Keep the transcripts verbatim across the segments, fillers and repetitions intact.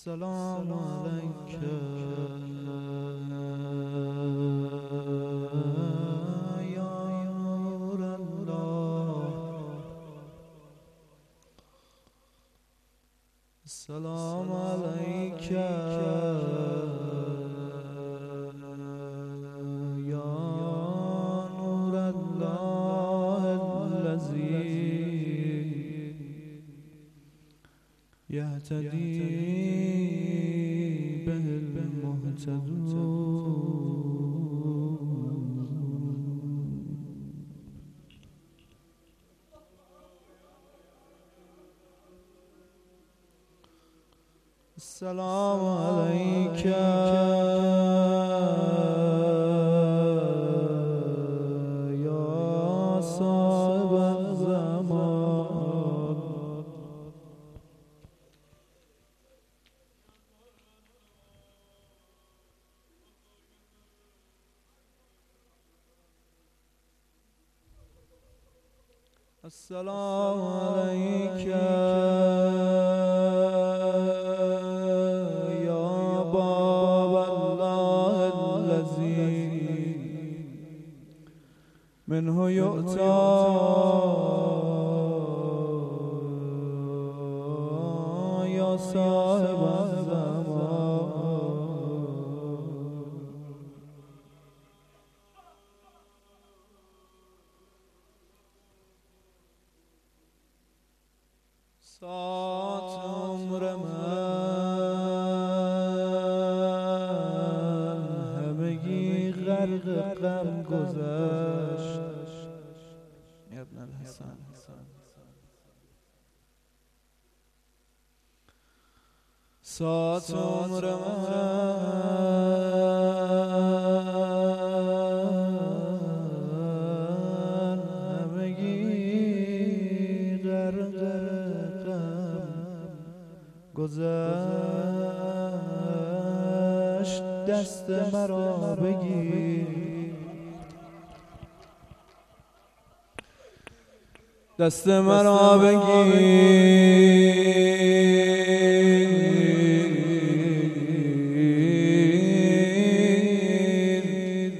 السلام عليك يا نور الله. السلام عليك يا نور الله الذي يهتدي به المهتدون. السلام عليك يا صاحب الزمان. السلام عليك يا باب الله الذي منه يؤتى يا صاحب الزمان. ساعت عمر من همگی غرق غم گذشت. یا ابن الحسن. ساعت عمر من همگی غرق گذشت. دست مرا بگیر، دست مرا بگیر،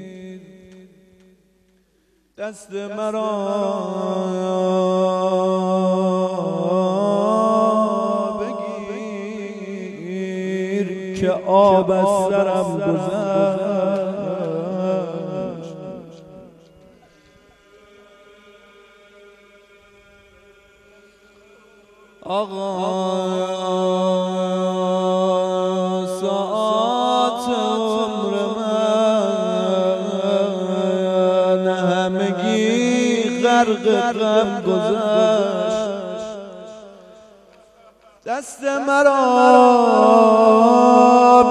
دست مرا که آب از سرم گذشت. آقا ساعت عمر من همگی غرق غم گذشت. دست مرا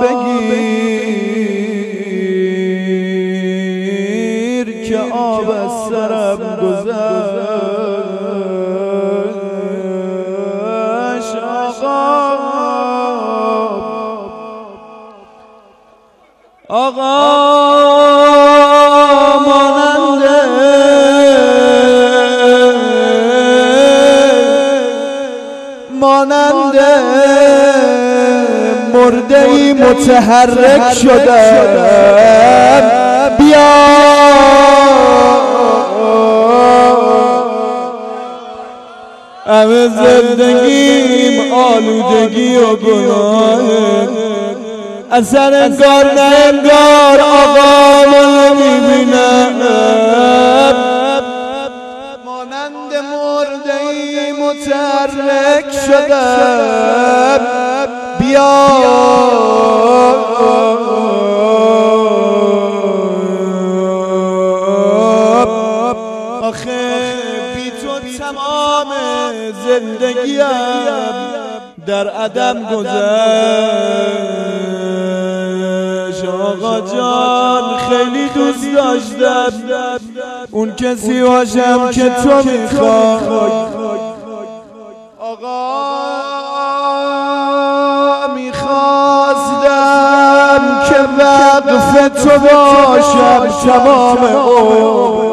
بگیر که آب از سرم گذشت. آقا آقا ماننده ماننده مرده‌ای متحرک شدم. بیا همه زندگیم آلودگی و گناه، اثر انگار نه انگار آقا ما نمیبینم. مانند مرده‌ای متحرک شدم. بیا آخه بی تو تمام زندگیم در عدم گذشت. آقا جان خیلی دوست داشتم اون کسی باشم که تو میخوای. آقا میخواستم که وقف تو باشم تمام عمر.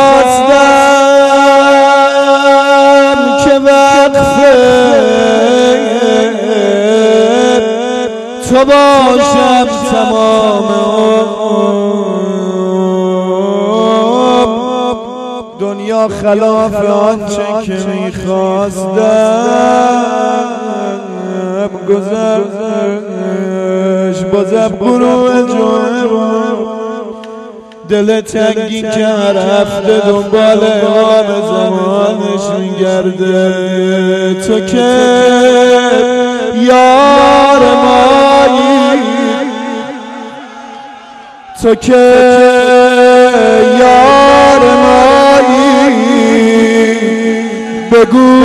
میخواستم که وقف تو باشم تمام دنیا خلاف آنچه که میخواستم گذشت بازم غروب جمعه دل تنگی که هر هفته دنبال آب زمانش میگرده تو که یار مایی تو که یار مایی بگو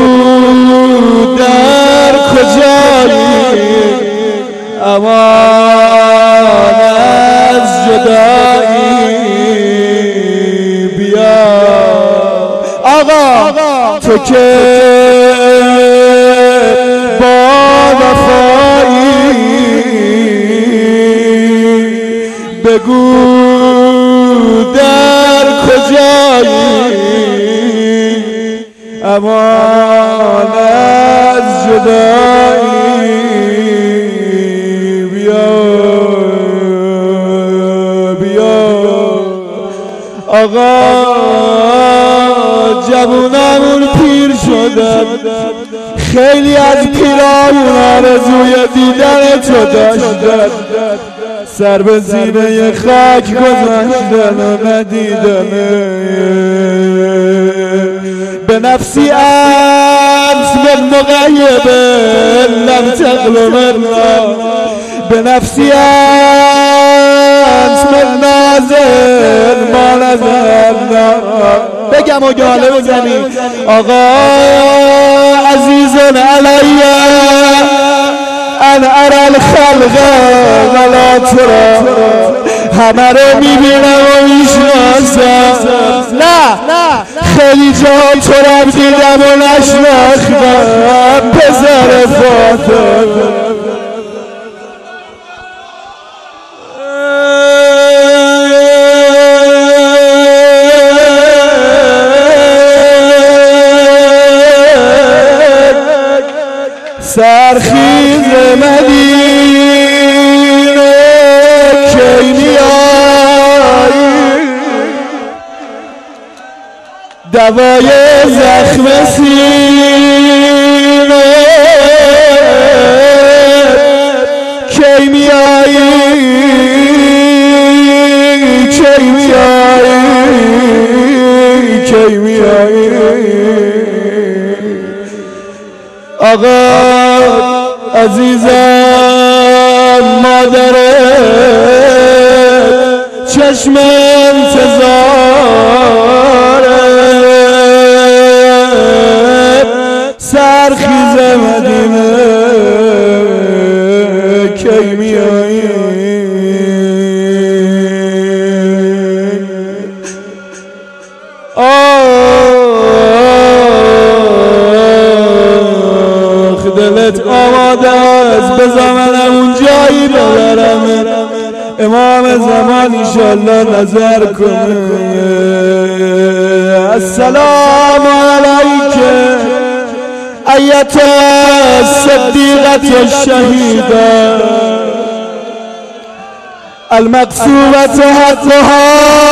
در کجایی امان از جدایی بیا آقا تو که با وفایی بگو در کجایی امان از جدایی بیا بیا آقا جوونمون پیر شدن خیلی از پیرامون آرزوی دیدن تو داشتن سر به زینه خاک گذاشتن و ندیدن به نفسی انس من مغیب لم تقلم الله به نفسی انس من نازل ما نزل بگم و گاله بزنی آقا عزیزن علیه ان ارى الخلق ولا ترى همه رو میبینم و میشناسم نه خیلی جا تو رو دیدم و نشناختم پسر فاطمه سرخیز مدینه کی میایی دوای زخم سینه کی میایی کی میایی کی میایی آقا عزیزم مادر چشم انتظار سرخیز مدینه کی میایی دلت آماده است بذار منم اون جایی ببرم امام زمان انشالله نظر کنه السلام علیک ایتا صدیقت الشهیده المقصوبة حقها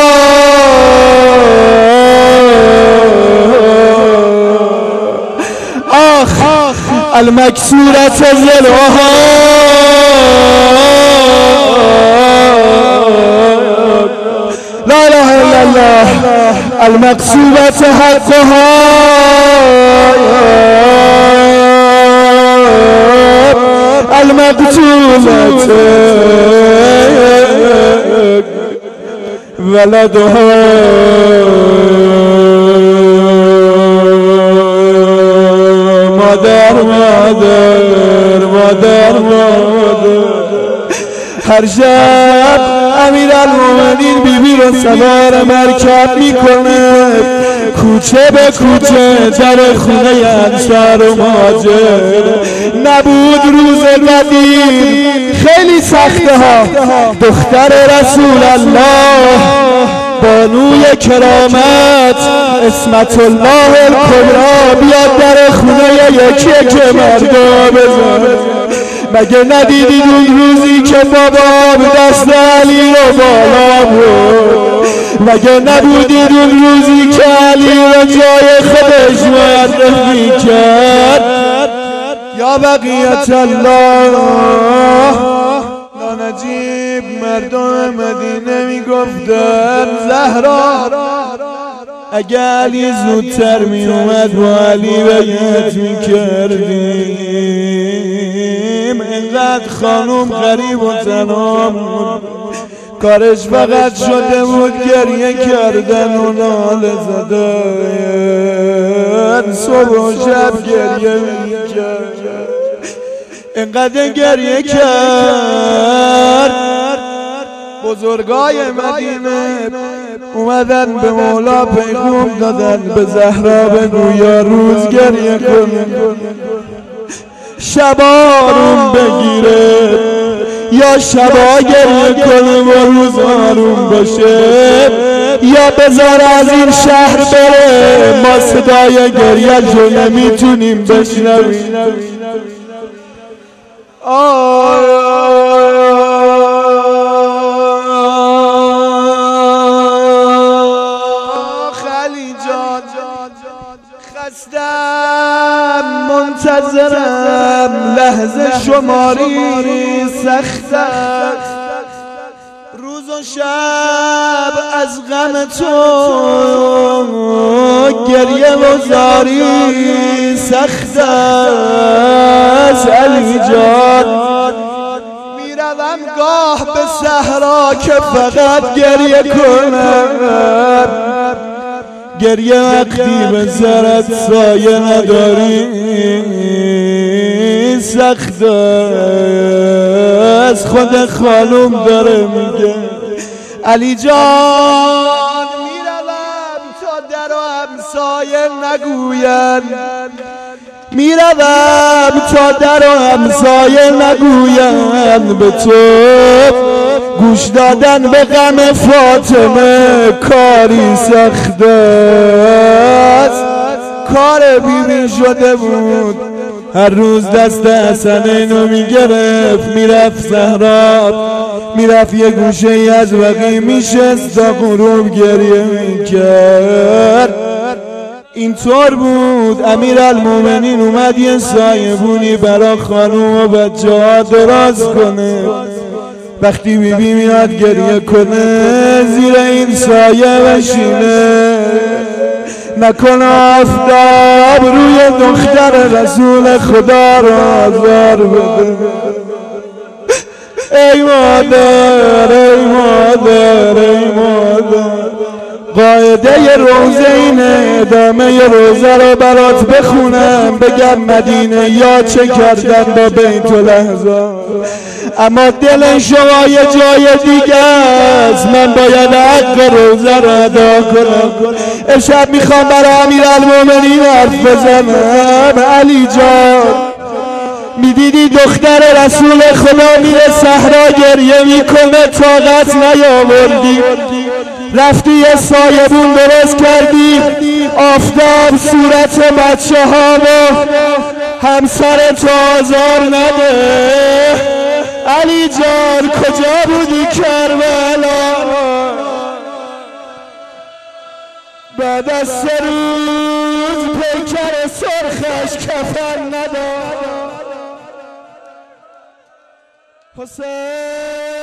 آخ المكسورة ذلها لا اله الا الله المكسورة حقها المقتولة ولدها مادر مادر مادر مادر هر شب امیرالمومنین بیبی رو سوار مرکب میکنه کوچه به کوچه در خونه انصار و مهاجر نبود روز قدیم خیلی سخته ها دختر رسول الله بانوی کرامت اسمت الله الکبرا بیاد در خونه یکی که مردا بزنه مگه ندیدید اون روزی که بابا دست علی رو بالا بود؟ مگه نبودید اون روزی که علی رو جای خودش معرفی کرد؟ یا بقیت الله نجیب مردم مدینه میگفتن زهرا اگه علی زودتر می اومد با علی بیعت می کردیم. اینقدر خانوم غریب و تنها بود، کارش فقط شده بود گریه کردن و ناله زدن، صبح و شب گریه می کرد. اینقدر گریه کرد بزرگای مدینه اومدن به مولا پیغام دادن به زهرا بگو یا روز گریه کنه شبا آروم بگیره، یا شبا گریه کنه و روز آروم باشه، یا بذار از این شهر بره ما صدای گریه جو نمیتونیم بشنویم. خستم منتظرم لحظه شماری سخت است، روز و شب از غم تو گریه و زاری سخت است. علی جان میروم گاه به صحرا که فقط گریه کنم، گریه وقتی به سرت سایه نداری سخت است. خود خانوم داره میگه علی جان میروم تا در و همسایه نگوین، میروم تا در و همسایه نگوین به تو گوش دادن به غم فاطمه کاری سخت است. کار بیبی شده بود، هر روز دست حسنینو میگرفت میرفت زهرا، میرفت یه گوشه ای از وقی میشست تا غروب گریه میکرد. اینطور بود امیرالمومنین اومد یه سایبونی برا خانوم و بچه ها دراز کنه. وقتی بیبی میاد گریه کنه زیر این سایه بشینه، نکنه آفتاب روی دختر رسول خدا رو آزار بده. ای مادر ای مادر ای مادر، قاعده روزه اینه ادامه روزه رو برات بخونم بگم مدینه یا چه کردن با بیت الاحزاب، اما دل شما یه جای دیگه است. من باید حق روزه رو ادا کنم. امشب میخوام برای امیرالمومنین حرف بزنم. علی جان میدیدی دختر رسول خدا میره صحرا گریه میکنه طاقت نیاوردی، رفتی یه سایبون درست کردی آفتاب صورت بچه ها و همسرت آزار نده. علی جان کجا بودی کربلا؟ بعد از سه روز پیکر سرخش کفن نداد. حسین